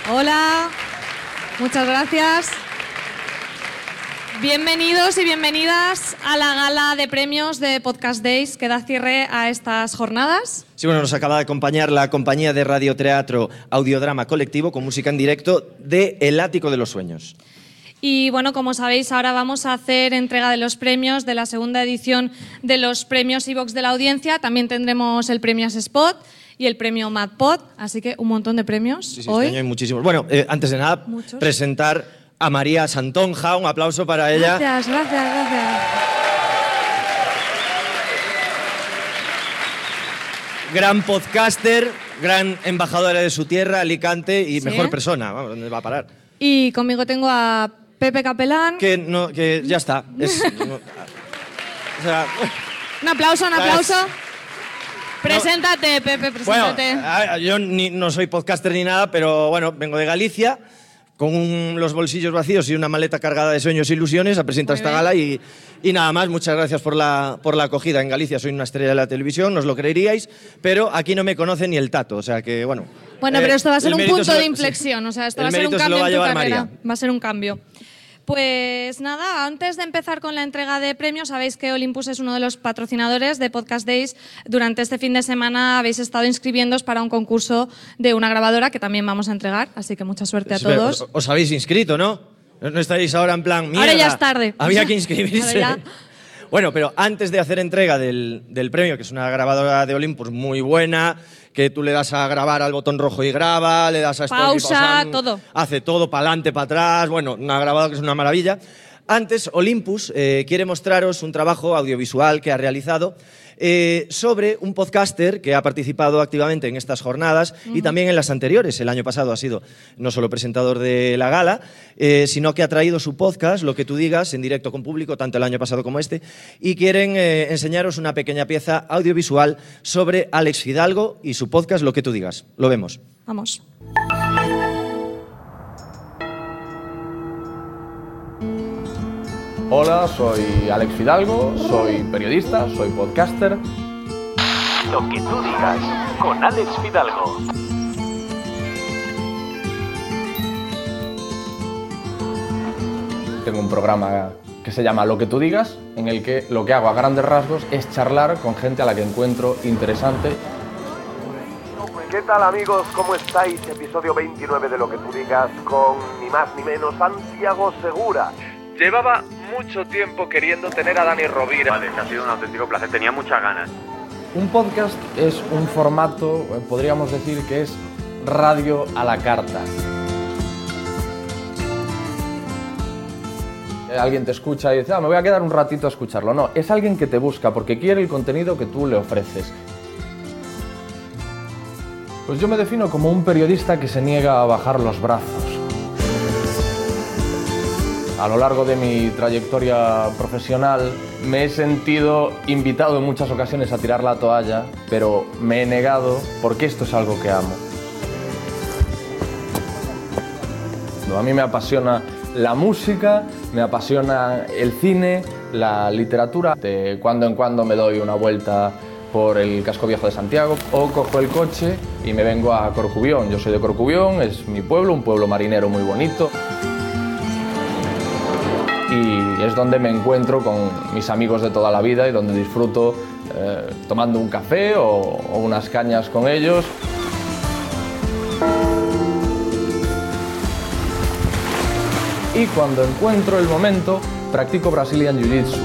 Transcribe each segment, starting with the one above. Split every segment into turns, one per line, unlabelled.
Hola, muchas gracias. Bienvenidos y bienvenidas a la gala de premios de Podcast Days que da cierre a estas jornadas.
Sí, bueno, nos acaba de acompañar la compañía de radioteatro Audiodrama Colectivo con música en directo de El Ático de los Sueños.
Y bueno, como sabéis, ahora vamos a hacer entrega de los premios de la segunda edición de los premios iVox de la audiencia. También tendremos el premio Spot y el premio MadPod, así que un montón de premios
Sí,
hoy.
este año hay muchísimos. Bueno, antes de nada, presentar a María Santonja. Un aplauso para ella.
Gracias.
Gran podcaster, gran embajadora de su tierra, Alicante, y
¿Sí?
Mejor persona. Vamos, ¿dónde va a parar?
Y conmigo tengo a Pepe Capelán.
Que ya está. O sea,
Un aplauso. Preséntate, Pepe, preséntate.
Bueno, yo no soy podcaster ni nada, pero bueno, vengo de Galicia con los bolsillos vacíos y una maleta cargada de sueños e ilusiones a presentar esta gala y nada más. Muchas gracias por la acogida. En Galicia soy una estrella de la televisión, no os lo creeríais, pero aquí no me conoce ni el tato, o sea que bueno.
Bueno, pero esto va a ser un punto de inflexión, o sea, esto va a ser un cambio en tu carrera. Va a ser un cambio. Pues nada, antes de empezar con la entrega de premios, sabéis que Olympus es uno de los patrocinadores de Podcast Days. Durante este fin de semana habéis estado inscribiéndoos para un concurso de una grabadora que también vamos a entregar, así que mucha suerte a todos.
Os habéis inscrito, ¿no? No estaréis ahora en plan, mierda.
Ahora ya es tarde.
Había que inscribirse. Bueno, pero antes de hacer entrega del premio, que es una grabadora de Olympus muy buena, que tú le das a grabar al botón rojo y graba, le das a
pausa, todo.
Hace todo, para adelante, para atrás, bueno, una grabadora que es una maravilla. Antes, Olympus quiere mostraros un trabajo audiovisual que ha realizado sobre un podcaster que ha participado activamente en estas jornadas y también en las anteriores. El año pasado ha sido no solo presentador de la gala, sino que ha traído su podcast, Lo que tú digas, en directo con público, tanto el año pasado como este, y quieren enseñaros una pequeña pieza audiovisual sobre Alex Fidalgo y su podcast, Lo que tú digas. Lo vemos.
Vamos.
Hola, soy Alex Fidalgo, soy periodista, soy podcaster.
Lo que tú digas, con Alex Fidalgo.
Tengo un programa que se llama Lo que tú digas, en el que lo que hago a grandes rasgos es charlar con gente a la que encuentro interesante.
¿Qué tal, amigos? ¿Cómo estáis? Episodio 29 de Lo que tú digas con ni más ni menos Santiago Segura.
Llevaba mucho tiempo queriendo tener a Dani Rovira.
Vale, ha sido un auténtico placer, tenía muchas ganas.
Un podcast es un formato, podríamos decir que es radio a la carta. Alguien te escucha y dice, me voy a quedar un ratito a escucharlo. No, es alguien que te busca porque quiere el contenido que tú le ofreces. Pues yo me defino como un periodista que se niega a bajar los brazos. A lo largo de mi trayectoria profesional me he sentido invitado en muchas ocasiones a tirar la toalla, pero me he negado porque esto es algo que amo. A mí me apasiona la música, me apasiona el cine, la literatura. De cuando en cuando me doy una vuelta por el casco viejo de Santiago o cojo el coche y me vengo a Corcubión. Yo soy de Corcubión, es mi pueblo, un pueblo marinero muy bonito. Y es donde me encuentro con mis amigos de toda la vida y donde disfruto tomando un café o unas cañas con ellos. Y cuando encuentro el momento, practico Brazilian Jiu-Jitsu.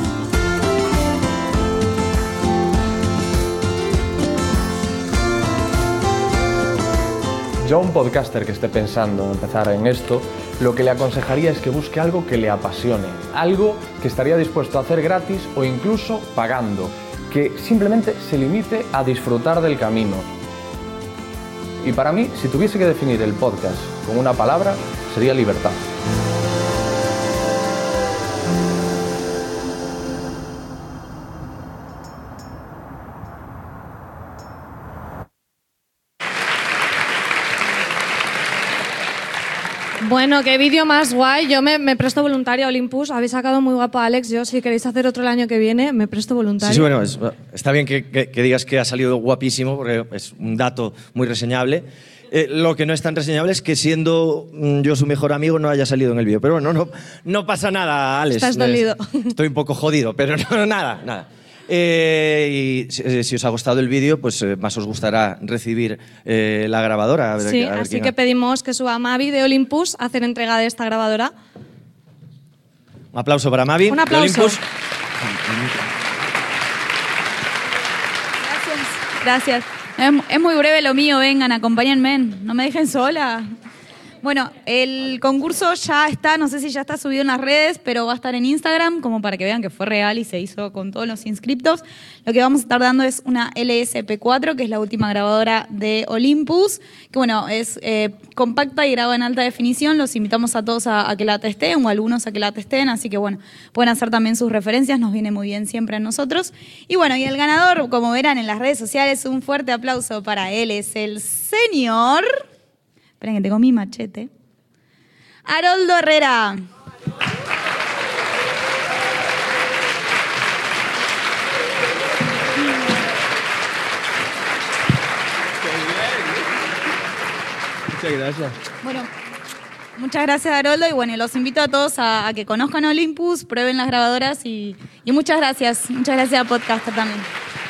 Yo a un podcaster que esté pensando en empezar en esto, lo que le aconsejaría es que busque algo que le apasione, algo que estaría dispuesto a hacer gratis o incluso pagando, que simplemente se limite a disfrutar del camino. Y para mí, si tuviese que definir el podcast con una palabra, sería libertad.
Bueno, qué vídeo más guay. Yo me presto voluntaria a Olympus. Habéis sacado muy guapo a Alex. Yo, si queréis hacer otro el año que viene, me presto voluntaria.
Sí, bueno, está bien que digas que ha salido guapísimo, porque es un dato muy reseñable. Lo que no es tan reseñable es que siendo yo su mejor amigo no haya salido en el vídeo. Pero bueno, no pasa nada, Alex.
Estás dolido.
Estoy un poco jodido, pero no, nada. Y si os ha gustado el vídeo, pues más os gustará recibir la grabadora.
Así que pedimos que suba Mavi de Olympus a hacer entrega de esta grabadora.
Un aplauso para Mavi.
Un aplauso.
De Olympus.
Gracias. Es muy breve lo mío, vengan, acompáñenme, no me dejen sola. Bueno, el concurso ya está, no sé si ya está subido en las redes, pero va a estar en Instagram, como para que vean que fue real y se hizo con todos los inscriptos. Lo que vamos a estar dando es una LSP4, que es la última grabadora de Olympus, que bueno, es compacta y graba en alta definición. Los invitamos a todos a que la testen, o a algunos a que la testen, así que bueno, pueden hacer también sus referencias, nos viene muy bien siempre a nosotros. Y bueno, y el ganador, como verán en las redes sociales, un fuerte aplauso para él, es el señor... Esperen que tengo mi machete. Haroldo Herrera.
Muchas gracias.
Bueno, muchas gracias, Haroldo. Y bueno, los invito a todos a que conozcan Olympus, prueben las grabadoras y muchas gracias. Muchas gracias a Podcaster también.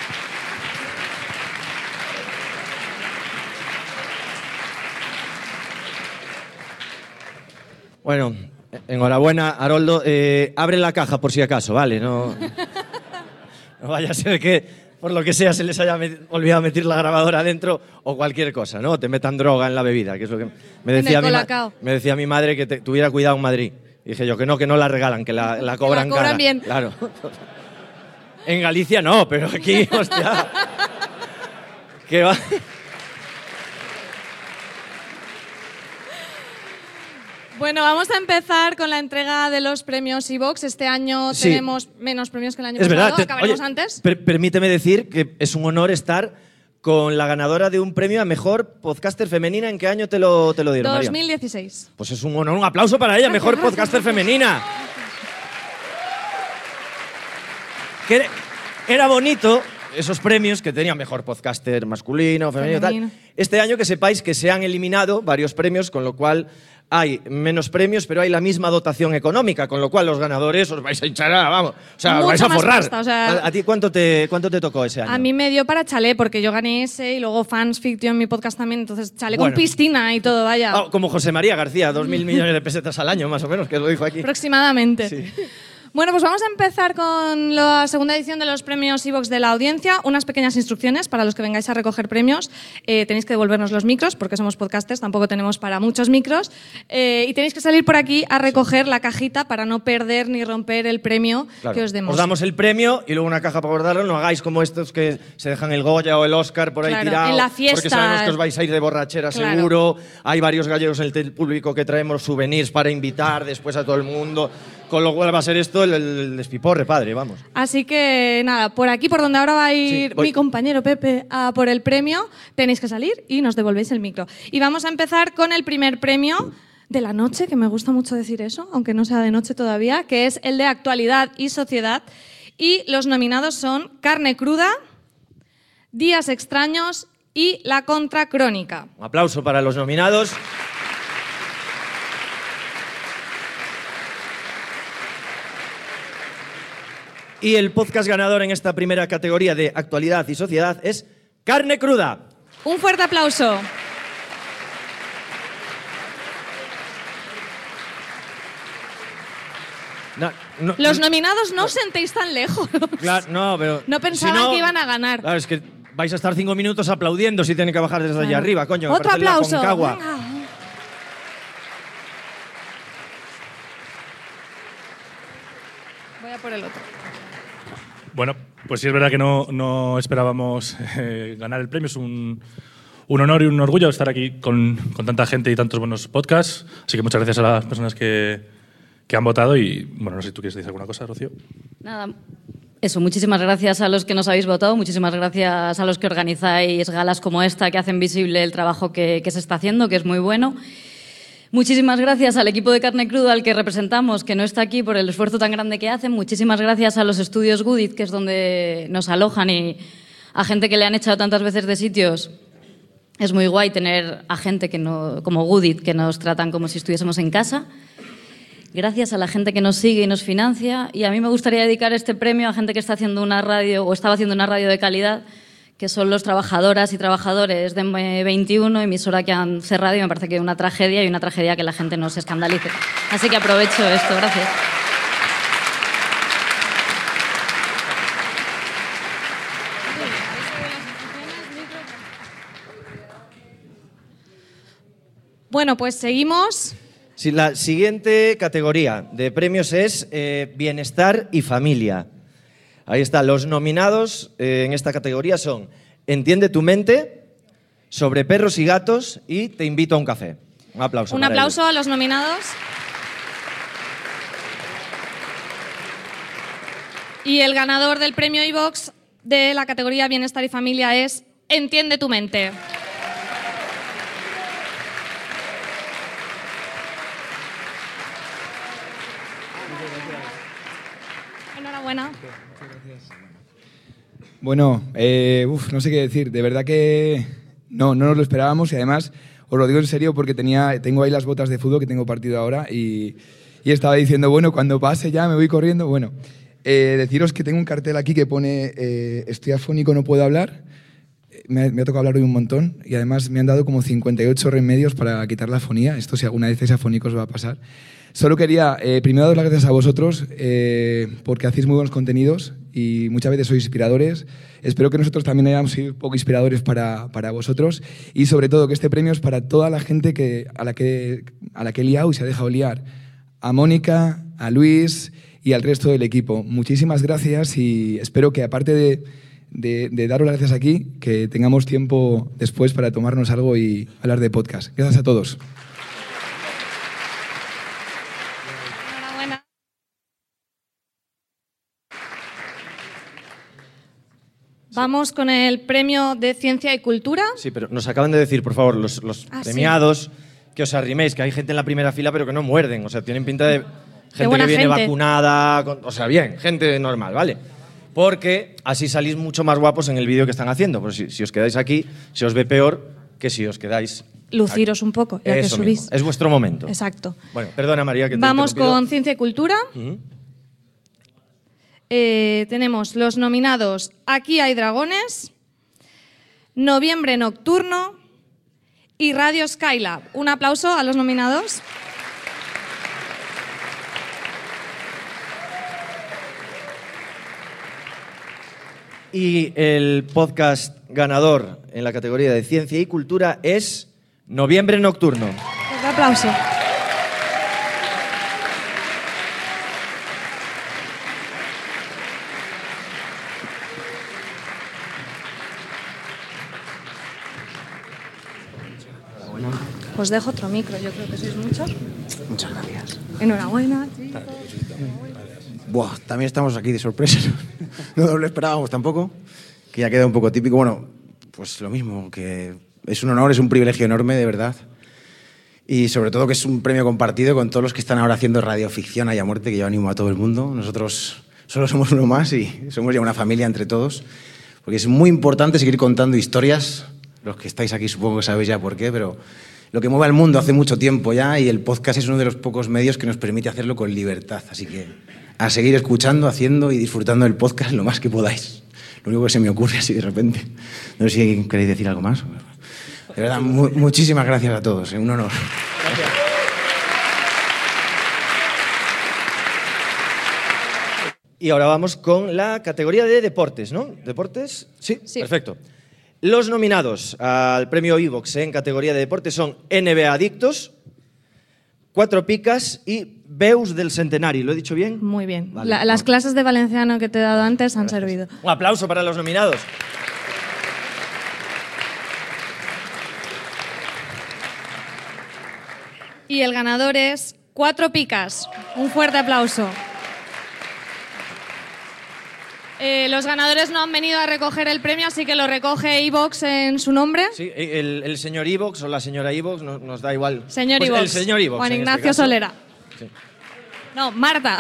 Bueno, enhorabuena, Haroldo. Abre la caja por si acaso, ¿vale? No vaya a ser que, por lo que sea, se les haya olvidado meter la grabadora adentro o cualquier cosa, ¿no? Te metan droga en la bebida, que es lo que me decía mi madre, que tuviera cuidado en Madrid. Y dije yo que no la regalan, que la cobran cara.
Bien.
Claro. En Galicia no, pero aquí, hostia. ¿Qué va?
Bueno, vamos a empezar con la entrega de los premios iVoox. Este año tenemos menos premios que el año pasado.
Verdad,
acabaremos antes.
Permíteme decir que es un honor estar con la ganadora de un premio a Mejor Podcaster Femenina. ¿En qué año te lo dieron,
2016.
María? Pues es un honor, un aplauso para ella, Mejor Podcaster Femenina. Que era bonito esos premios que tenían Mejor Podcaster masculino, femenino. Tal. Este año que sepáis que se han eliminado varios premios, con lo cual hay menos premios, pero hay la misma dotación económica, con lo cual los ganadores os vais a hinchar, vamos, o sea, os vais a forrar.
Pasta, o sea,
¿A ti cuánto te tocó ese año?
A mí me dio para Chalé, porque yo gané ese y luego Fans Fiction en mi podcast también, entonces Chalé con piscina y todo, vaya.
Como José María García, 2.000 millones de pesetas al año, más o menos, que lo dijo aquí.
Aproximadamente.
Sí.
Bueno, pues vamos a empezar con la segunda edición de los premios iVoox de la audiencia. Unas pequeñas instrucciones para los que vengáis a recoger premios. Tenéis que devolvernos los micros, porque somos podcasters, tampoco tenemos para muchos micros. Y tenéis que salir por aquí a recoger la cajita para no perder ni romper el premio que os demos.
Os damos el premio y luego una caja para guardarlo. No hagáis como estos que se dejan el Goya o el Oscar por ahí tirado.
En la fiesta.
Porque sabemos que os vais a ir de borrachera seguro. Hay varios gallegos en el público que traemos souvenirs para invitar después a todo el mundo. Con lo cual va a ser esto el despiporre, padre, vamos.
Así que nada, por aquí, por donde ahora va a ir mi compañero Pepe a por el premio, tenéis que salir y nos devolvéis el micro. Y vamos a empezar con el primer premio de la noche, que me gusta mucho decir eso, aunque no sea de noche todavía, que es el de Actualidad y Sociedad. Y los nominados son Carne Cruda, Días Extraños y La Contracrónica.
Un aplauso para los nominados. Y el podcast ganador en esta primera categoría de Actualidad y Sociedad es Carne Cruda.
Un fuerte aplauso. Los nominados no os sentéis tan lejos.
Claro, no, pero
no pensaban que iban a ganar.
Claro, es que vais a estar 5 minutos aplaudiendo si tienen que bajar desde allá arriba, coño.
Otro aplauso. Voy a por el otro.
Bueno, pues sí es verdad que no esperábamos ganar el premio. Es un honor y un orgullo estar aquí con tanta gente y tantos buenos podcasts. Así que muchas gracias a las personas que han votado. Y bueno, no sé si tú quieres decir alguna cosa, Rocío.
Nada, eso, muchísimas gracias a los que nos habéis votado. Muchísimas gracias a los que organizáis galas como esta, que hacen visible el trabajo que se está haciendo, que es muy bueno. Muchísimas gracias al equipo de Carne Cruda al que representamos, que no está aquí, por el esfuerzo tan grande que hacen. Muchísimas gracias a los estudios Goodit, que es donde nos alojan, y a gente que le han echado tantas veces de sitios Es muy guay tener a gente como Goodit, que nos tratan como si estuviésemos en casa. Gracias a la gente que nos sigue y nos financia. Y a mí me gustaría dedicar este premio a gente que está haciendo una radio o estaba haciendo una radio de calidad, que son los trabajadoras y trabajadores de M21, emisora que han cerrado, y me parece que es una tragedia, y una tragedia que la gente no se escandalice. Así que aprovecho esto. Gracias.
Bueno, pues seguimos.
Sí, la siguiente categoría de premios es Bienestar y Familia. Ahí está. Los nominados en esta categoría son Entiende tu mente, Sobre perros y gatos y Te invito a un café. Un aplauso.
Un aplauso a los nominados. Y el ganador del premio iVox de la categoría Bienestar y Familia es Entiende tu mente. Enhorabuena.
Bueno, no sé qué decir. De verdad que no nos lo esperábamos, y además os lo digo en serio porque tengo ahí las botas de fútbol, que tengo partido ahora, y estaba diciendo, bueno, cuando pase ya me voy corriendo. Bueno, deciros que tengo un cartel aquí que pone estoy afónico, no puedo hablar. Me ha tocado hablar hoy un montón, y además me han dado como 58 remedios para quitar la afonía. Esto, si alguna vez estáis afónicos, va a pasar. Solo quería primero dar las gracias a vosotros porque hacéis muy buenos contenidos y muchas veces sois inspiradores. Espero que nosotros también hayamos sido un poco inspiradores para vosotros, y sobre todo que este premio es para toda la gente a la que he liado y se ha dejado liar. A Mónica, a Luis y al resto del equipo. Muchísimas gracias, y espero que, aparte de daros las gracias aquí, que tengamos tiempo después para tomarnos algo y hablar de podcast. Gracias a todos.
Vamos con el premio de Ciencia y Cultura.
Sí, pero nos acaban de decir, por favor, los premiados, sí, que os arriméis, que hay gente en la primera fila pero que no muerden. O sea, tienen pinta de gente que viene vacunada, o sea, bien, gente normal, ¿vale? Porque así salís mucho más guapos en el vídeo que están haciendo. Pues si os quedáis aquí, se os ve peor que si os quedáis...
Luciros un poco, ya que subís.
Mismo. Es vuestro momento.
Exacto.
Bueno, perdona, María, que te
Vamos con Ciencia y Cultura. Tenemos los nominados Aquí hay dragones, Noviembre Nocturno y Radio Skylab. Un aplauso a los nominados.
Y el podcast ganador en la categoría de Ciencia y Cultura es Noviembre Nocturno.
Un aplauso. Os dejo otro micro, yo creo que sois muchos.
Muchas gracias.
Enhorabuena, chicos.
Buah, también estamos aquí de sorpresa. No nos lo esperábamos tampoco, que ya queda un poco típico. Bueno, pues lo mismo, que es un honor, es un privilegio enorme, de verdad. Y sobre todo que es un premio compartido con todos los que están ahora haciendo radioficción a muerte, que yo animo a todo el mundo. Nosotros solo somos uno más y somos ya una familia entre todos, porque es muy importante seguir contando historias. Los que estáis aquí supongo que sabéis ya por qué, pero lo que mueve al mundo hace mucho tiempo ya, y el podcast es uno de los pocos medios que nos permite hacerlo con libertad. Así que a seguir escuchando, haciendo y disfrutando del podcast lo más que podáis. Lo único que se me ocurre así de repente. No sé si queréis decir algo más. De verdad, muchísimas gracias a todos. Un honor. Gracias.
Y ahora vamos con la categoría de deportes, ¿no? ¿Deportes? Sí, perfecto. Los nominados al premio iVox en categoría de deportes son NBA Adictos, Cuatro Picas y Veus del Centenari. ¿Lo he dicho bien?
Muy bien.
Vale,
las clases de valenciano que te he dado antes han servido.
Un aplauso para los nominados.
Y el ganador es Cuatro Picas. Un fuerte aplauso. Los ganadores no han venido a recoger el premio, así que lo recoge iVox en su nombre.
Sí, el señor iVox o la señora iVox nos da igual.
Señor iVox.
El señor iVox.
Juan Ignacio Solera. Sí. No, Marta.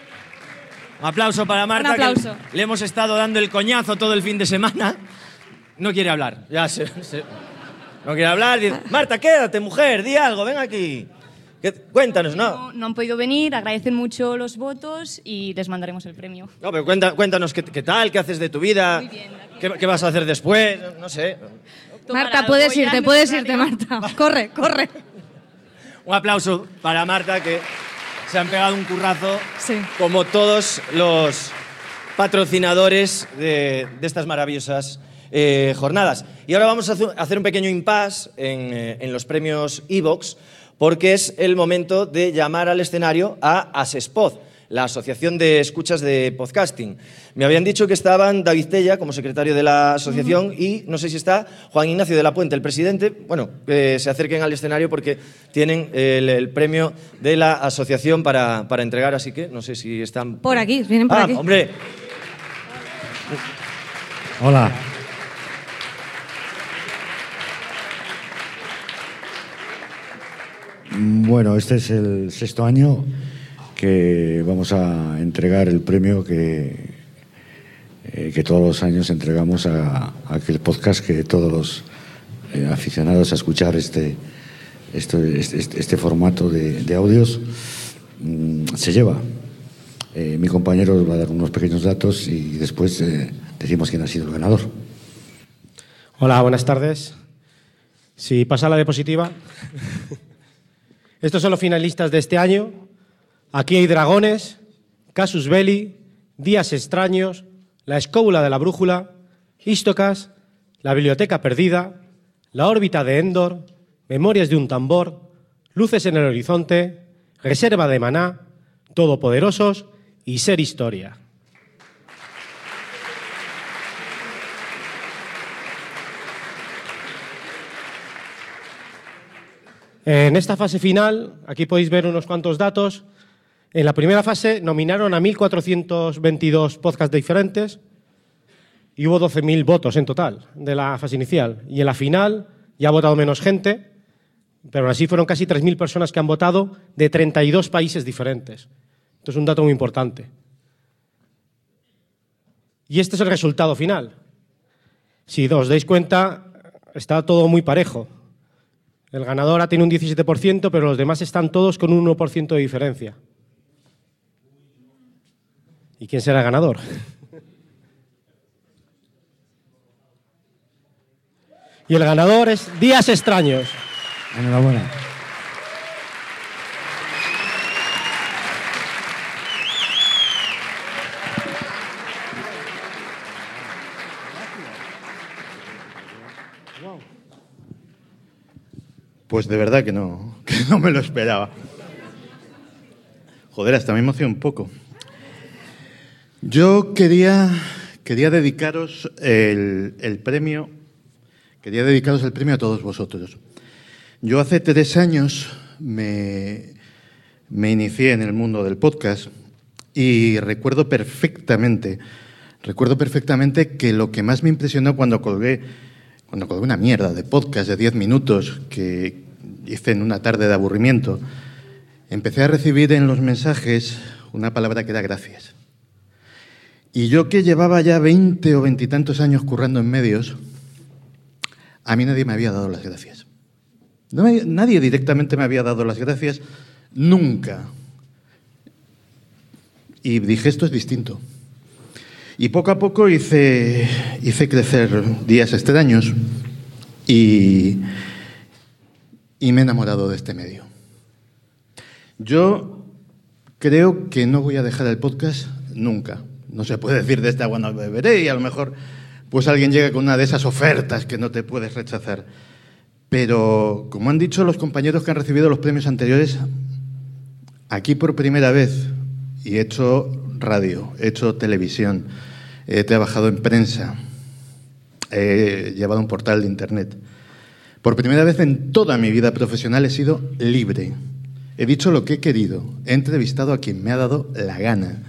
Un aplauso para Marta.
Un aplauso.
Que le hemos estado dando el coñazo todo el fin de semana. No quiere hablar. No quiere hablar. Marta, quédate, mujer, di algo, ven aquí. Cuéntanos, ¿no?
No han podido venir, agradecen mucho los votos y les mandaremos el premio.
No, pero cuéntanos qué tal, qué haces de tu vida, qué vas a hacer después, no sé.
Marta, puedes irte, Marta. Corre.
Un aplauso para Marta, que se han pegado un currazo, como todos los patrocinadores de estas maravillosas jornadas. Y ahora vamos a hacer un pequeño impasse en los premios Evox, porque es el momento de llamar al escenario a Asespod, la Asociación de Escuchas de Podcasting. Me habían dicho que estaban David Tella, como secretario de la asociación, y no sé si está Juan Ignacio de la Puente, el presidente. Bueno, que se acerquen al escenario porque tienen el premio de la asociación para entregar, así que no sé si están...
Por aquí, vienen por aquí.
¡Hombre!
Hola. Bueno, este es el 6º año que vamos a entregar el premio que todos los años entregamos a aquel podcast que todos los aficionados a escuchar este formato de audios se lleva. Mi compañero va a dar unos pequeños datos y después decimos quién ha sido el ganador.
Hola, buenas tardes. Si pasa la diapositiva. Estos son los finalistas de este año. Aquí hay dragones, Casus Belli, Días extraños, La escóbula de la brújula, Istocas, La biblioteca perdida, La órbita de Endor, Memorias de un tambor, Luces en el horizonte, Reserva de Maná, Todopoderosos y Ser historia. En esta fase final, aquí podéis ver unos cuantos datos. En la primera fase nominaron a 1.422 podcasts diferentes y hubo 12.000 votos en total de la fase inicial. Y en la final ya ha votado menos gente, pero aún así fueron casi 3.000 personas que han votado de 32 países diferentes. Esto es un dato muy importante. Y este es el resultado final. Si os dais cuenta, está todo muy parejo. El ganador tiene un 17%, pero los demás están todos con un 1% de diferencia. ¿Y quién será el ganador? Y el ganador es Días extraños.
Enhorabuena.
Pues de verdad que no me lo esperaba. Joder, hasta me emocionó un poco. Yo quería dedicaros el premio. Quería dedicaros el premio a todos vosotros. Yo hace 3 años me inicié en el mundo del podcast y recuerdo perfectamente que lo que más me impresionó cuando colgué una mierda de podcast de 10 minutos que hice en una tarde de aburrimiento, empecé a recibir en los mensajes una palabra que era gracias. Y yo, que llevaba ya 20 o 20 y tantos años currando en medios, a mí nadie me había dado las gracias. Nadie directamente me había dado las gracias, nunca. Y dije, esto es distinto. Y poco a poco hice crecer Días extraños y me he enamorado de este medio. Yo creo que no voy a dejar el podcast nunca. No se puede decir de esta agua no beberé y a lo mejor pues alguien llega con una de esas ofertas que no te puedes rechazar. Pero, como han dicho los compañeros que han recibido los premios anteriores, aquí por primera vez, y he hecho radio, he hecho televisión, he trabajado en prensa, he llevado un portal de internet. Por primera vez en toda mi vida profesional he sido libre. He dicho lo que he querido, he entrevistado a quien me ha dado la gana.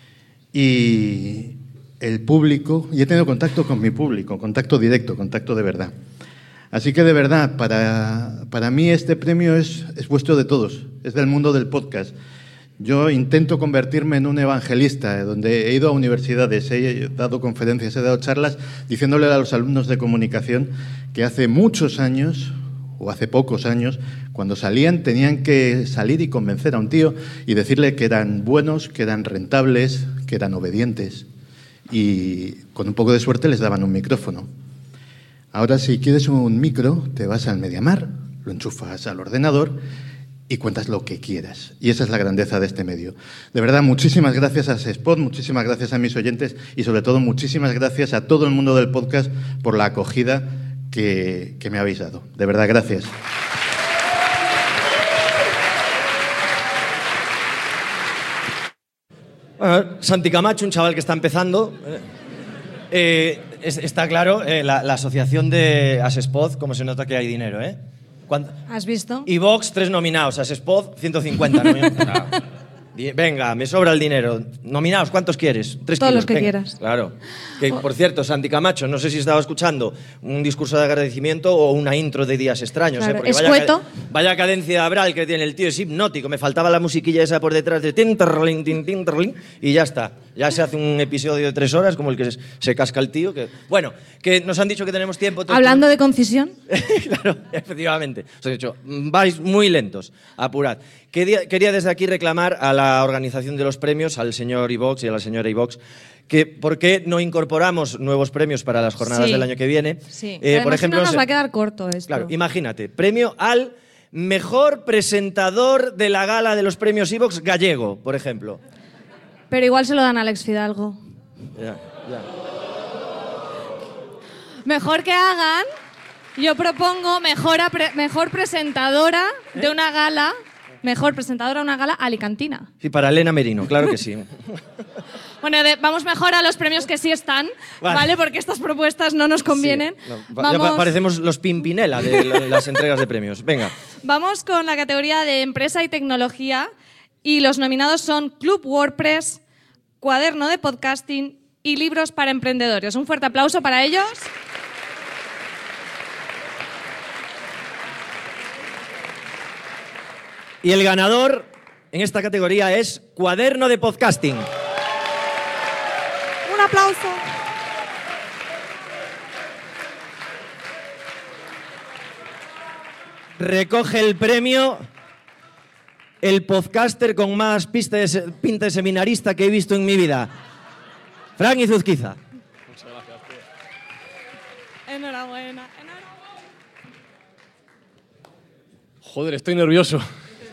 Y el público, y he tenido contacto con mi público, contacto directo, contacto de verdad. Así que de verdad, para mí este premio es vuestro de todos, es del mundo del podcast. Yo intento convertirme en un evangelista, donde he ido a universidades, he dado conferencias, he dado charlas, diciéndole a los alumnos de comunicación que hace muchos años, o hace pocos años, cuando salían tenían que salir y convencer a un tío y decirle que eran buenos, que eran rentables, que eran obedientes. Y con un poco de suerte les daban un micrófono. Ahora, si quieres un micro, te vas al MediaMarkt, lo enchufas al ordenador y cuentas lo que quieras. Y esa es la grandeza de este medio. De verdad, muchísimas gracias a Sespot, muchísimas gracias a mis oyentes y sobre todo muchísimas gracias a todo el mundo del podcast por la acogida que me habéis dado. De verdad, gracias.
Bueno, Santi Camacho, un chaval que está empezando. Está claro, la asociación de Asespot, como se nota que hay dinero, ¿eh?
¿Has visto?
Y Vox, 3 nominados. Asespot, 150. Venga, me sobra el dinero. Nominados, ¿cuántos quieres? 3
Todos
kilos.
los que
Venga.
quieras.
Claro. Que, por cierto, Santi Camacho, no sé si estaba escuchando un discurso de agradecimiento o una intro de Días Extraños.
Claro,
Porque
escueto.
vaya cadencia Abral que tiene el tío, es hipnótico. Me faltaba la musiquilla esa por detrás de tinterlin, tinterlin, y ya está. Ya se hace un episodio de 3 horas como el que se casca el tío. Bueno, que nos han dicho que tenemos tiempo.
Hablando de concisión.
Claro, efectivamente. Os he dicho, vais muy lentos, apurad. Quería desde aquí reclamar a la organización de los premios, al señor Ivox y a la señora Ivox, que por qué no incorporamos nuevos premios para las jornadas del año que viene.
Sí.
Por ejemplo,
no nos va a quedar corto esto.
Claro, imagínate, premio al mejor presentador de la gala de los premios Ivox gallego, por ejemplo.
Pero igual se lo dan a Alex Fidalgo.
Ya.
Mejor que hagan, yo propongo mejor presentadora de una gala, mejor presentadora de una gala alicantina.
Sí, para Elena Merino, claro que sí.
Bueno, vamos mejor a los premios que sí están, ¿vale? Porque estas propuestas no nos convienen.
Sí, no, ya parecemos los Pimpinela de las entregas de premios. Venga.
Vamos con la categoría de empresa y tecnología y los nominados son Club WordPress, Cuaderno de Podcasting y Libros para Emprendedores. Un fuerte aplauso para ellos.
Y el ganador en esta categoría es Cuaderno de Podcasting.
Un aplauso.
Recoge el premio el podcaster con más pinta de seminarista que he visto en mi vida. Fran Izuzquiza.
Muchas gracias, tío.
Enhorabuena.
Joder, estoy nervioso.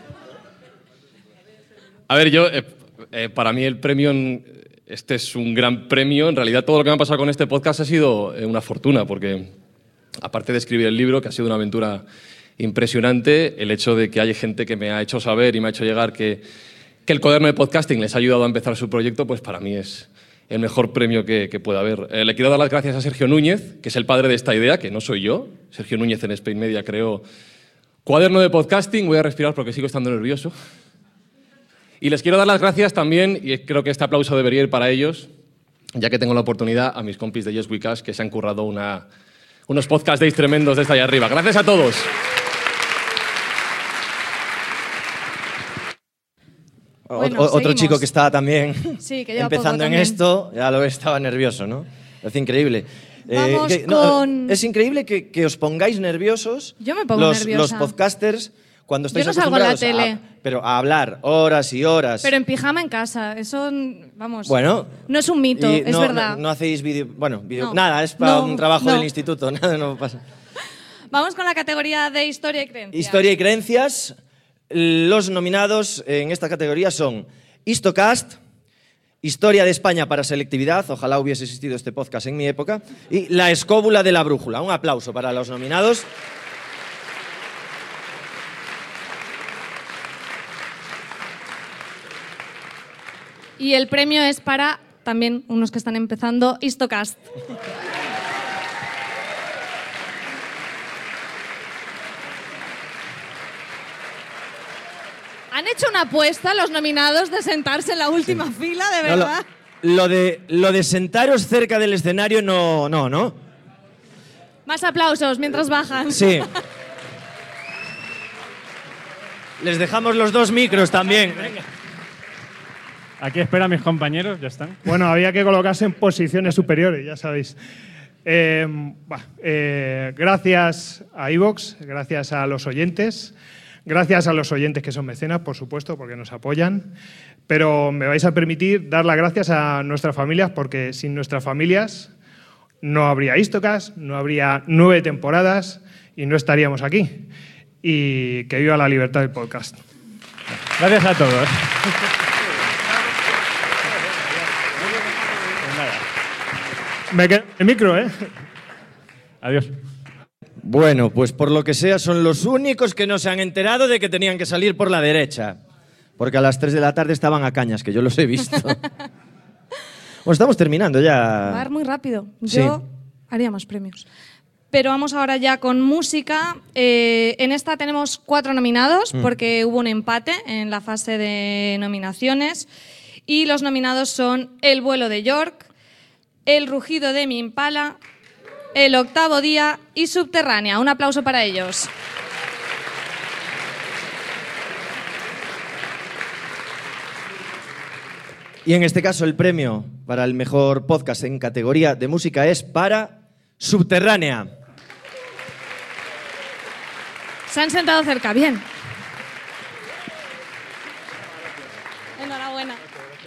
A ver, yo, para mí el premio, este es un gran premio. En realidad todo lo que me ha pasado con este podcast ha sido una fortuna, porque aparte de escribir el libro, que ha sido una aventura impresionante, el hecho de que haya gente que me ha hecho saber y me ha hecho llegar que el Cuaderno de Podcasting les ha ayudado a empezar su proyecto, pues para mí es el mejor premio que pueda haber. Le quiero dar las gracias a Sergio Núñez, que es el padre de esta idea, que no soy yo. Sergio Núñez en Spain Media creó Cuaderno de Podcasting. Voy a respirar porque sigo estando nervioso. Y les quiero dar las gracias también, y creo que este aplauso debería ir para ellos, ya que tengo la oportunidad, a mis compis de Yes We Cash, que se han currado unos podcast days tremendos desde ahí arriba. Gracias a todos.
Bueno,
otro
seguimos.
chico que está también
Sí, que lleva
empezando
poco
en
también.
esto, ya lo estaba nervioso, ¿no? Es increíble.
Vamos con-
es increíble que os pongáis nerviosos
Yo me pongo
los
nerviosa.
podcasters cuando estáis
Yo no salgo en la
acostumbrados
tele.
pero a hablar horas y horas.
Pero en pijama en casa, eso, vamos,
Bueno,
no es un mito,
y
es verdad.
No hacéis vídeo,
No.
nada, es para
No,
un trabajo
no.
del instituto, nada no pasa.
Vamos con la categoría de historia y creencia.
Historia y creencias. Los nominados en esta categoría son Histocast, Historia de España para selectividad, ojalá hubiese existido este podcast en mi época, y La escóbula de la brújula. Un aplauso para los nominados.
Y el premio es para, también unos que están empezando, Histocast. Han hecho una apuesta los nominados de sentarse en la última fila, de
No,
verdad.
lo de sentaros cerca del escenario no.
Más aplausos mientras bajan.
Sí. Les dejamos los 2 micros también.
Aquí esperan a mis compañeros, ya están.
Bueno, había que colocarse en posiciones superiores, ya sabéis. Gracias a iVoox, gracias a los oyentes, gracias a los oyentes que son mecenas, por supuesto, porque nos apoyan. Pero me vais a permitir dar las gracias a nuestras familias, porque sin nuestras familias no habría Istocast, no habría 9 temporadas y no estaríamos aquí. Y que viva la libertad del podcast.
Gracias a todos.
Me quedo el micro, ¿eh?
Adiós.
Bueno, pues por lo que sea, son los únicos que no se han enterado de que tenían que salir por la derecha. Porque a las 3 de la tarde estaban a cañas, que yo los he visto. Bueno, estamos terminando ya.
Va a ir muy rápido. Yo haría más premios. Pero vamos ahora ya con música. En esta tenemos 4 nominados, porque hubo un empate en la fase de nominaciones. Y los nominados son El vuelo de York, El rugido de mi Impala, El octavo día y Subterránea. Un aplauso para ellos.
Y en este caso el premio para el mejor podcast en categoría de música es para Subterránea.
Se han sentado cerca, bien. Enhorabuena.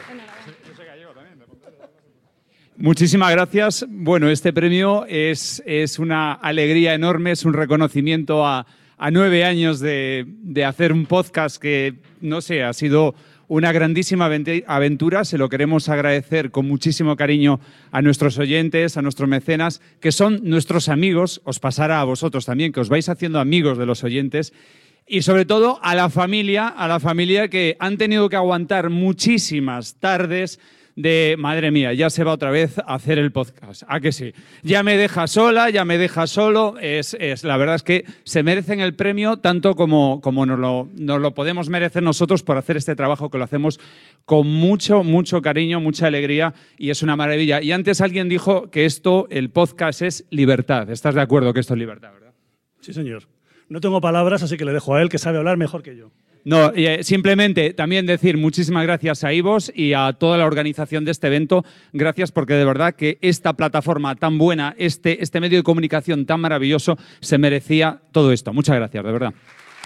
Muchísimas gracias. Bueno, este premio es una alegría enorme, es un reconocimiento a 9 años de hacer un podcast que, no sé, ha sido una grandísima aventura. Se lo queremos agradecer con muchísimo cariño a nuestros oyentes, a nuestros mecenas, que son nuestros amigos. Os pasará a vosotros también, que os vais haciendo amigos de los oyentes. Y sobre todo a la familia que han tenido que aguantar muchísimas tardes de, madre mía, ya se va otra vez a hacer el podcast. ¿A que sí? Ya me deja sola, ya me deja solo. La verdad es que se merecen el premio tanto como nos lo podemos merecer nosotros por hacer este trabajo, que lo hacemos con mucho, mucho cariño, mucha alegría, y es una maravilla. Y antes alguien dijo que el podcast es libertad. ¿Estás de acuerdo que esto es libertad, verdad?
Sí, señor. No tengo palabras, así que le dejo a él, que sabe hablar mejor que yo.
No, simplemente también decir muchísimas gracias a iVoox y a toda la organización de este evento. Gracias, porque de verdad que esta plataforma tan buena, este medio de comunicación tan maravilloso, se merecía todo esto. Muchas gracias, de verdad.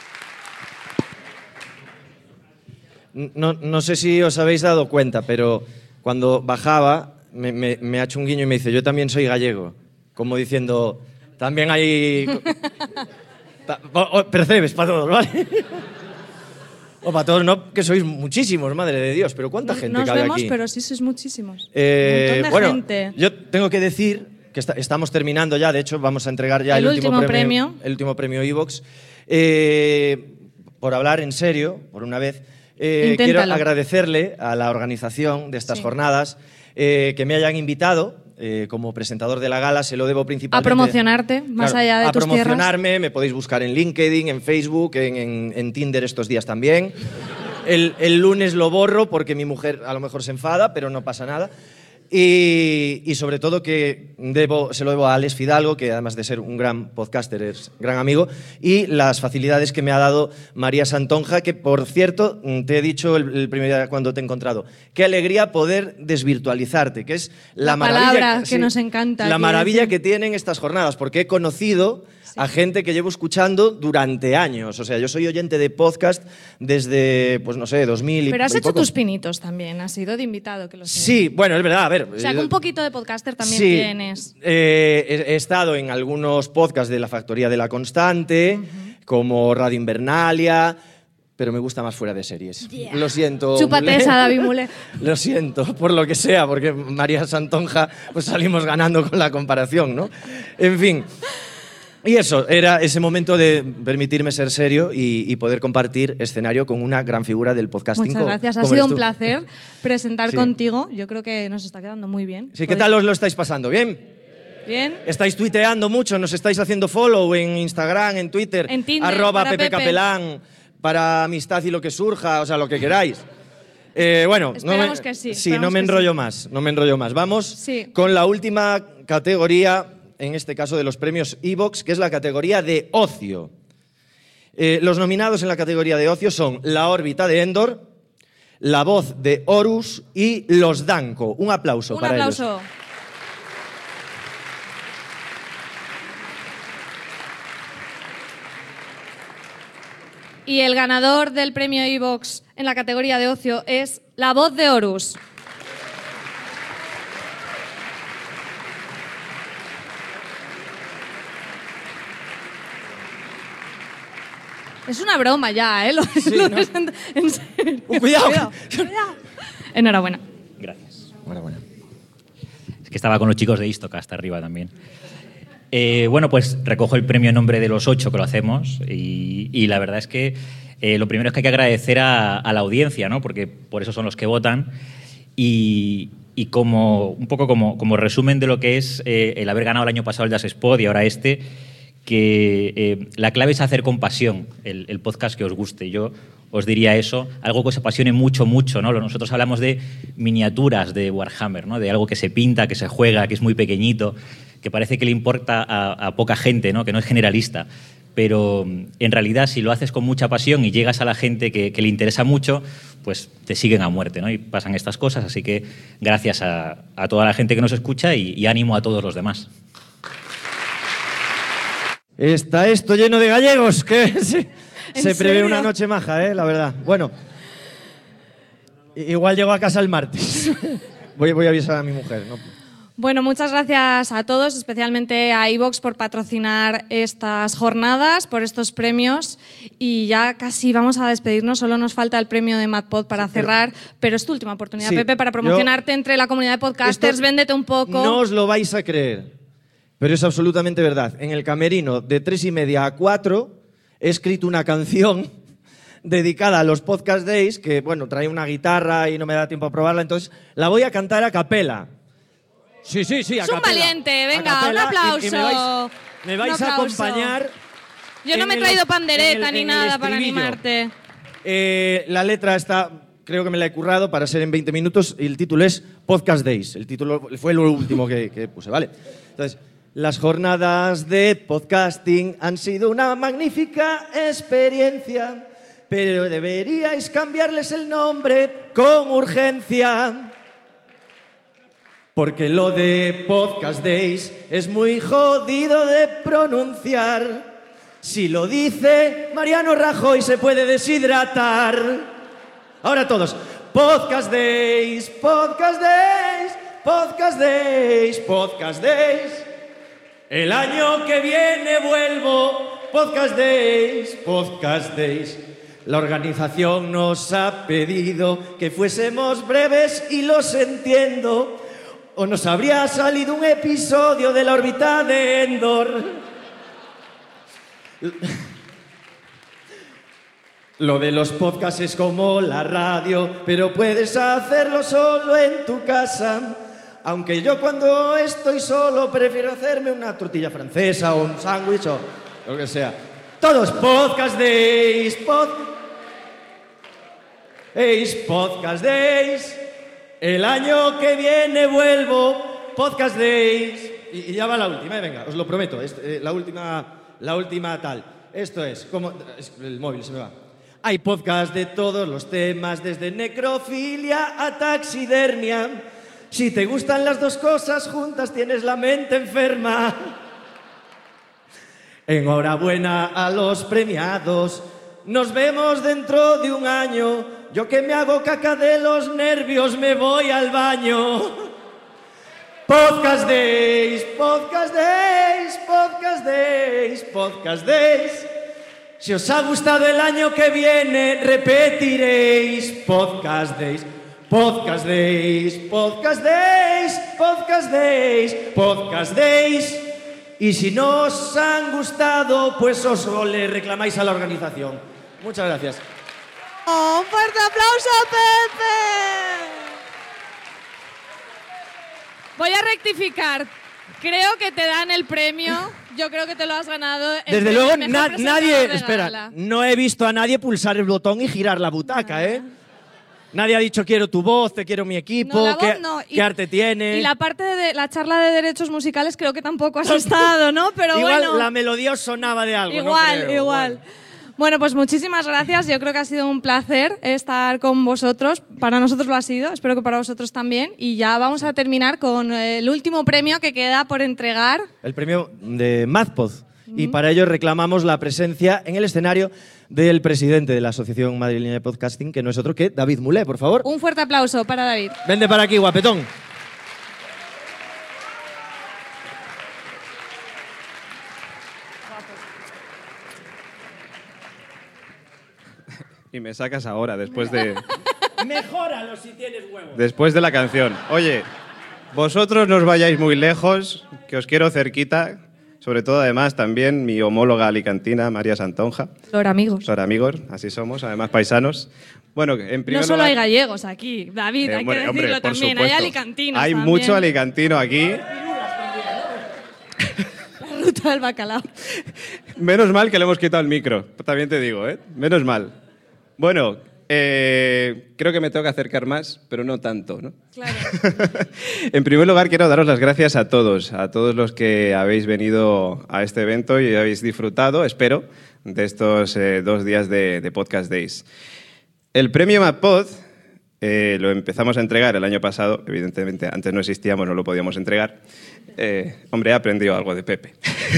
No sé si os habéis dado cuenta, pero cuando bajaba me ha hecho un guiño y me dice: yo también soy gallego. Como diciendo, también hay... percebes para todos, ¿vale? O para todos, no, que sois muchísimos, madre de Dios, pero ¿cuánta gente cabe aquí?
Nos vemos, pero sí sois muchísimos. Un montón de gente.
Yo tengo que decir que estamos terminando ya, de hecho vamos a entregar ya el último premio. El último premio iVoox. Por hablar en serio, por una vez, quiero agradecerle a la organización de estas jornadas que me hayan invitado. Como presentador de la gala, se lo debo principalmente...
A promocionarte, más allá de tus tierras.
A promocionarme, me podéis buscar en LinkedIn, en Facebook, en Tinder estos días también. El lunes lo borro porque mi mujer a lo mejor se enfada, pero no pasa nada. Y sobre todo que se lo debo a Alex Fidalgo, que además de ser un gran podcaster es gran amigo, y las facilidades que me ha dado María Santonja, que por cierto, te he dicho el primer día cuando te he encontrado, qué alegría poder desvirtualizarte, que es la maravilla
palabra que nos encanta.
La maravilla que tienen estas jornadas, porque he conocido a gente que llevo escuchando durante años. O sea, yo soy oyente de podcast desde, pues no sé, 2000 y
Pero has
y
hecho
poco.
tus pinitos también, has sido de invitado, que lo sé.
Sí, bueno, es verdad, a ver.
O sea, que un poquito de podcaster también
sí,
tienes.
He estado en algunos podcasts de La Factoría de la Constante, como Radio Invernalia, pero me gusta más fuera de series.
Yeah.
Lo siento.
Chúpate esa, David Mulé.
Lo siento, por lo que sea, porque María Santonja, pues salimos ganando con la comparación, ¿no? En fin. Y eso, era ese momento de permitirme ser serio y poder compartir escenario con una gran figura del podcasting.
Muchas gracias, ha sido un placer presentar contigo. Yo creo que nos está quedando muy bien.
Sí, ¿qué tal os lo estáis pasando? ¿Bien?
Bien.
¿Estáis tuiteando mucho? ¿Nos estáis haciendo follow en Instagram, en Twitter?
En Tinder,
@Pepe Capelán, para amistad y lo que surja, o sea, lo que queráis. Bueno,
esperamos que sí.
Sí, no me enrollo más. Vamos con la última categoría, en este caso de los premios iVoox, que es la categoría de ocio. Los nominados en la categoría de ocio son La órbita de Endor, la voz de Horus y Los Danco. Un aplauso para ellos.
Un aplauso. Y el ganador del premio iVoox en la categoría de ocio es la voz de Horus. Es una broma ya, ¿eh?
Sí, ¿no?
En serio.
Cuidado.
Enhorabuena.
Gracias.
Enhorabuena.
Es que estaba con los chicos de Istoca hasta arriba también. Bueno, pues recojo el premio en nombre de los 8 que lo hacemos y la verdad es que lo primero es que hay que agradecer a la audiencia, ¿no? Porque por eso son los que votan y como un poco como resumen de lo que es el haber ganado el año pasado el Jazz Spot y ahora que la clave es hacer con pasión el podcast que os guste. Yo os diría eso, algo que os apasione mucho, mucho, ¿no? Nosotros hablamos de miniaturas de Warhammer, ¿no? De algo que se pinta, que se juega, que es muy pequeñito, que parece que le importa a poca gente, ¿no? Que no es generalista. Pero en realidad, si lo haces con mucha pasión y llegas a la gente que le interesa mucho, pues te siguen a muerte, ¿no? Y pasan estas cosas. Así que gracias a toda la gente que nos escucha y ánimo a todos los demás.
Está esto lleno de gallegos, que se prevé una noche maja, la verdad. Bueno, igual llego a casa el martes. Voy a avisar a mi mujer, ¿no?
Bueno, muchas gracias a todos, especialmente a iVoox por patrocinar estas jornadas, por estos premios. Y ya casi vamos a despedirnos, solo nos falta el premio de MadPod para cerrar, pero es tu última oportunidad,
sí,
Pepe, para promocionarte entre la comunidad de podcasters. Véndete un poco.
No os lo vais a creer. Pero es absolutamente verdad. En el camerino de 3:30 a 4 he escrito una canción dedicada a los Podcast Days, que, bueno, trae una guitarra y no me da tiempo a probarla, entonces la voy a cantar a capela. Sí, a
capela. Es un valiente, venga,
capela,
un aplauso.
Me vais a acompañar.
Yo no me he traído pandereta ni nada para animarte.
La letra está, creo que me la he currado para ser en 20 minutos, y el título es Podcast Days. El título fue lo último que puse, ¿vale? Entonces, las jornadas de podcasting han sido una magnífica experiencia, pero deberíais cambiarles el nombre con urgencia. Porque lo de Podcast Days es muy jodido de pronunciar. Si lo dice Mariano Rajoy se puede deshidratar. Ahora todos. Podcast Days, Podcast Days, Podcast Days, Podcast Days. El año que viene vuelvo, Podcast Days, Podcast Days. La organización nos ha pedido que fuésemos breves y los entiendo, o nos habría salido un episodio de la órbita de Endor. Lo de los podcasts es como la radio, pero puedes hacerlo solo en tu casa. Aunque yo cuando estoy solo prefiero hacerme una tortilla francesa o un sándwich o lo que sea. Todos Podcast Days, Podcast Days. El año que viene vuelvo, Podcast Days. Y ya va la última, venga, os lo prometo. La última tal. Esto es, como el móvil se me va. Hay podcast de todos los temas, desde necrofilia a taxidermia. Si te gustan las dos cosas juntas, tienes la mente enferma. Enhorabuena a los premiados. Nos vemos dentro de un año. Yo que me hago caca de los nervios, me voy al baño. Podcast Days, Podcast Days, Podcast Days, Podcast Days. Si os ha gustado el año que viene, repetiréis Podcast Days. Podcast Days, Podcast Days, Podcast Days, Podcast Days. Y si no os han gustado, pues os le reclamáis a la organización. Muchas gracias.
¡Oh, un fuerte aplauso a Pepe! Voy a rectificar. Creo que te dan el premio. Yo creo que te lo has ganado.
Desde luego, nadie... Espera, no he visto a nadie pulsar el botón y girar la butaca, ¿eh? Nadie ha dicho quiero tu voz, te quiero mi equipo, ¿qué arte tiene?
Y la parte de la charla de derechos musicales creo que tampoco has estado, ¿no? Pero
igual
bueno,
la melodía os sonaba de algo.
Igual,
no creo.
igual. Bueno, pues muchísimas gracias. Yo creo que ha sido un placer estar con vosotros. Para nosotros lo ha sido, espero que para vosotros también. Y ya vamos a terminar con el último premio que queda por entregar.
El premio de MadPod. Y para ello reclamamos la presencia en el escenario del presidente de la Asociación Madrileña de Podcasting, que no es otro que David Mulé, por favor.
Un fuerte aplauso para David.
Vente para aquí, guapetón.
Y me sacas ahora, después de...
Mejóralo si tienes huevos.
Después de la canción. Oye, vosotros no os vayáis muy lejos, que os quiero cerquita. Sobre todo, además, también mi homóloga alicantina, María Santonja.
Lor amigos.
Lor amigos, así somos, además paisanos. Bueno, en primer
No solo
lugar,
hay gallegos aquí, David, hay que decirlo también. Hay alicantinos
hay
también.
mucho alicantino aquí.
La ruta del bacalao.
Menos mal que le hemos quitado el micro, también te digo, ¿eh? Menos mal. Bueno, creo que me tengo que acercar más, pero no tanto, ¿no?
Claro.
En primer lugar, quiero daros las gracias a todos los que habéis venido a este evento y habéis disfrutado, espero, de estos 2 días de Podcast Days. El premio MadPod lo empezamos a entregar el año pasado, evidentemente antes no existíamos, no lo podíamos entregar. Hombre, he aprendido algo de Pepe.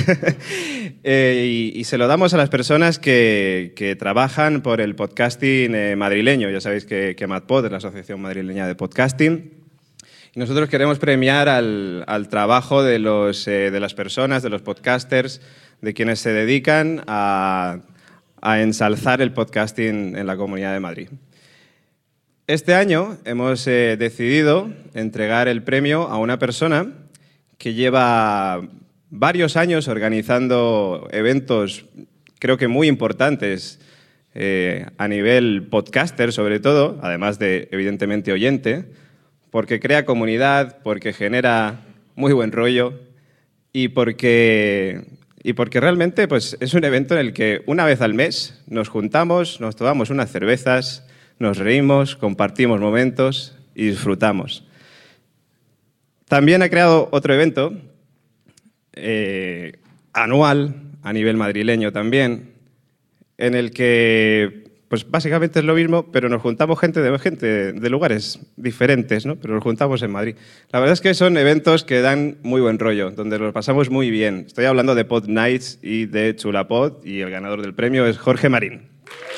Y se lo damos a las personas que trabajan por el podcasting madrileño. Ya sabéis que MadPod es la Asociación Madrileña de Podcasting. Y nosotros queremos premiar al trabajo de las personas, de los podcasters, de quienes se dedican a ensalzar el podcasting en la Comunidad de Madrid. Este año hemos decidido entregar el premio a una persona que lleva varios años organizando eventos, creo que muy importantes, a nivel podcaster sobre todo, además de, evidentemente, oyente, porque crea comunidad, porque genera muy buen rollo y porque realmente pues, es un evento en el que una vez al mes nos juntamos, nos tomamos unas cervezas, nos reímos, compartimos momentos y disfrutamos. También ha creado otro evento anual, a nivel madrileño también, en el que pues básicamente es lo mismo, pero nos juntamos gente de lugares diferentes, ¿no? Pero nos juntamos en Madrid. La verdad es que son eventos que dan muy buen rollo, donde los pasamos muy bien. Estoy hablando de Pod Nights y de Chulapod, y el ganador del premio es Jorge Marín.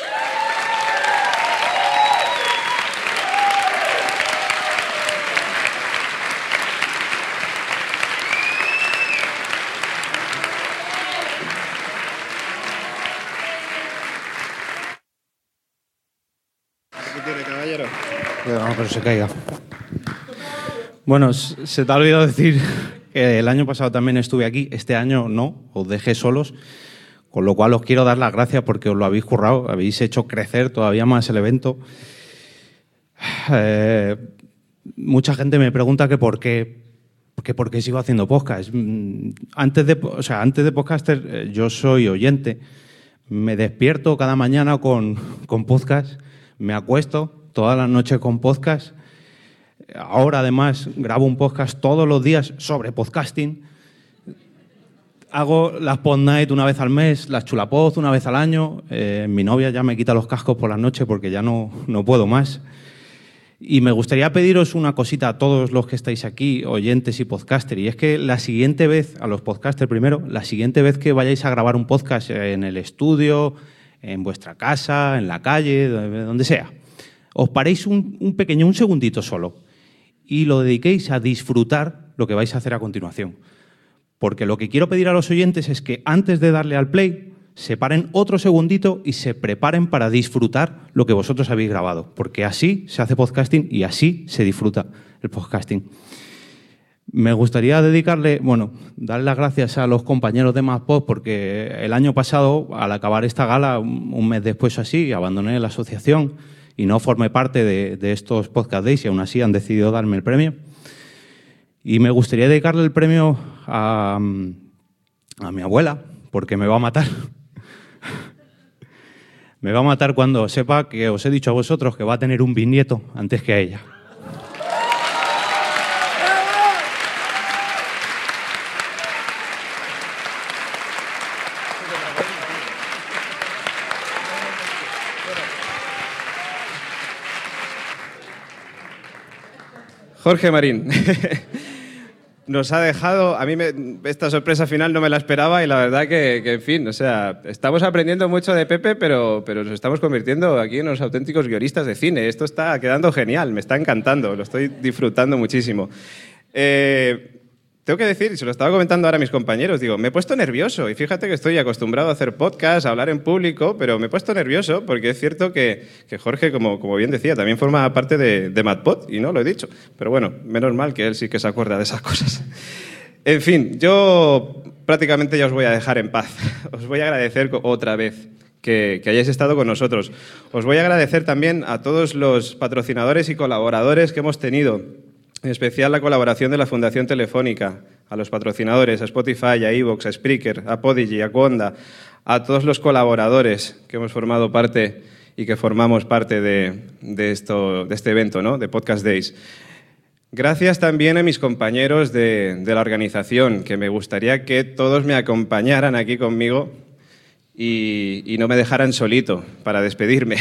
No, pero se caiga. Bueno, se te ha olvidado decir que el año pasado también estuve aquí, este año no, os dejé solos, con lo cual os quiero dar las gracias porque os lo habéis currado, habéis hecho crecer todavía más el evento. Mucha gente me pregunta que por qué sigo haciendo podcast. Antes de podcaster yo soy oyente, me despierto cada mañana con podcast, me acuesto todas las noches con podcast. Ahora, además, grabo un podcast todos los días sobre podcasting. Hago las Pod Night una vez al mes, las Chulapod una vez al año. Mi novia ya me quita los cascos por las noches porque ya no puedo más. Y me gustaría pediros una cosita a todos los que estáis aquí, oyentes y podcasters, y es que la siguiente vez, a los podcasters primero, la siguiente vez que vayáis a grabar un podcast en el estudio, en vuestra casa, en la calle, donde sea, os paréis un segundito solo y lo dediquéis a disfrutar lo que vais a hacer a continuación. Porque lo que quiero pedir a los oyentes es que antes de darle al play, se paren otro segundito y se preparen para disfrutar lo que vosotros habéis grabado. Porque así se hace podcasting y así se disfruta el podcasting. Me gustaría darle las gracias a los compañeros de MadPod porque el año pasado, al acabar esta gala, un mes después o así, abandoné la asociación y no formé parte de estos Podcast Days y aún así han decidido darme el premio. Y me gustaría dedicarle el premio a mi abuela, porque me va a matar. Me va a matar cuando sepa que os he dicho a vosotros que va a tener un bisnieto antes que a ella.
Jorge Marín. Nos ha dejado, esta sorpresa final no me la esperaba y la verdad que en fin, o sea, estamos aprendiendo mucho de Pepe, pero nos estamos convirtiendo aquí en unos auténticos guionistas de cine. Esto está quedando genial, me está encantando, lo estoy disfrutando muchísimo. Tengo que decir, se lo estaba comentando ahora a mis compañeros, digo, me he puesto nervioso y fíjate que estoy acostumbrado a hacer podcast, a hablar en público, pero me he puesto nervioso porque es cierto que Jorge, como bien decía, también forma parte de MadPod y no lo he dicho. Pero bueno, menos mal que él sí que se acuerda de esas cosas. En fin, yo prácticamente ya os voy a dejar en paz. Os voy a agradecer otra vez que hayáis estado con nosotros. Os voy a agradecer también a todos los patrocinadores y colaboradores que hemos tenido. En especial la colaboración de la Fundación Telefónica, a los patrocinadores, a Spotify, a iVoox, a Spreaker, a Podigy, a Cuonda, a todos los colaboradores que hemos formado parte y que formamos parte de este evento, ¿no? De Podcast Days. Gracias también a mis compañeros de la organización, que me gustaría que todos me acompañaran aquí conmigo y no me dejaran solito para despedirme.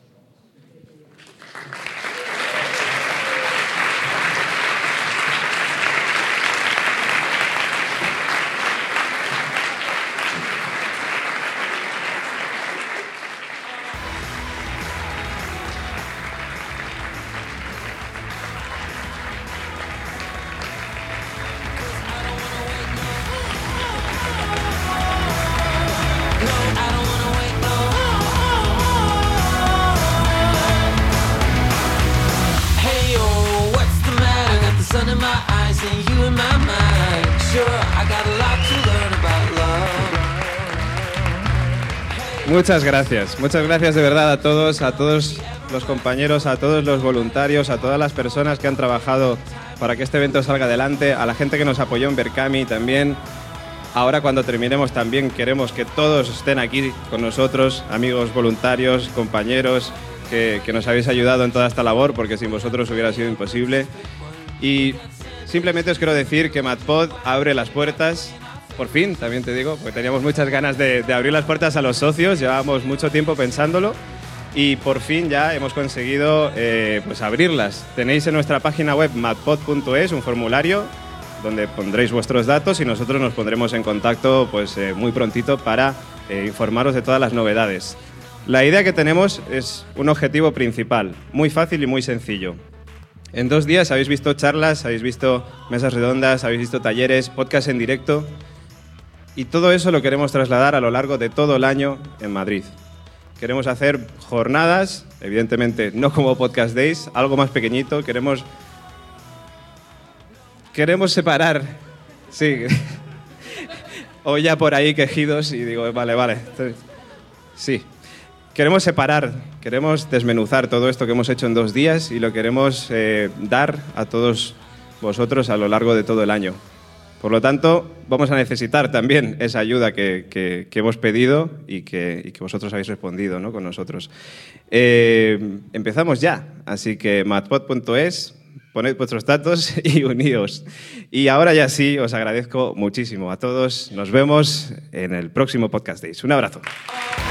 Muchas gracias de verdad a todos los compañeros, a todos los voluntarios, a todas las personas que han trabajado para que este evento salga adelante, a la gente que nos apoyó en Berkami también. Ahora cuando terminemos también queremos que todos estén aquí con nosotros, amigos voluntarios, compañeros, que nos habéis ayudado en toda esta labor, porque sin vosotros hubiera sido imposible. Y simplemente os quiero decir que MadPod abre las puertas. Por fin, también te digo, porque teníamos muchas ganas de abrir las puertas a los socios, llevábamos mucho tiempo pensándolo y por fin ya hemos conseguido pues abrirlas. Tenéis en nuestra página web madpod.es un formulario donde pondréis vuestros datos y nosotros nos pondremos en contacto pues, muy prontito para informaros de todas las novedades. La idea que tenemos es un objetivo principal, muy fácil y muy sencillo. En 2 días habéis visto charlas, habéis visto mesas redondas, habéis visto talleres, podcast en directo. Y todo eso lo queremos trasladar a lo largo de todo el año en Madrid. Queremos hacer jornadas, evidentemente no como Podcast Days, algo más pequeñito. Queremos separar, sí, oía por ahí quejidos y digo, vale, sí. Queremos separar, queremos desmenuzar todo esto que hemos hecho en 2 días y lo queremos dar a todos vosotros a lo largo de todo el año. Por lo tanto, vamos a necesitar también esa ayuda que hemos pedido y que vosotros habéis respondido, ¿no? Con nosotros. Empezamos ya, así que madpod.es, poned vuestros datos y uníos. Y ahora ya sí, os agradezco muchísimo a todos. Nos vemos en el próximo Podcast Days. Un abrazo.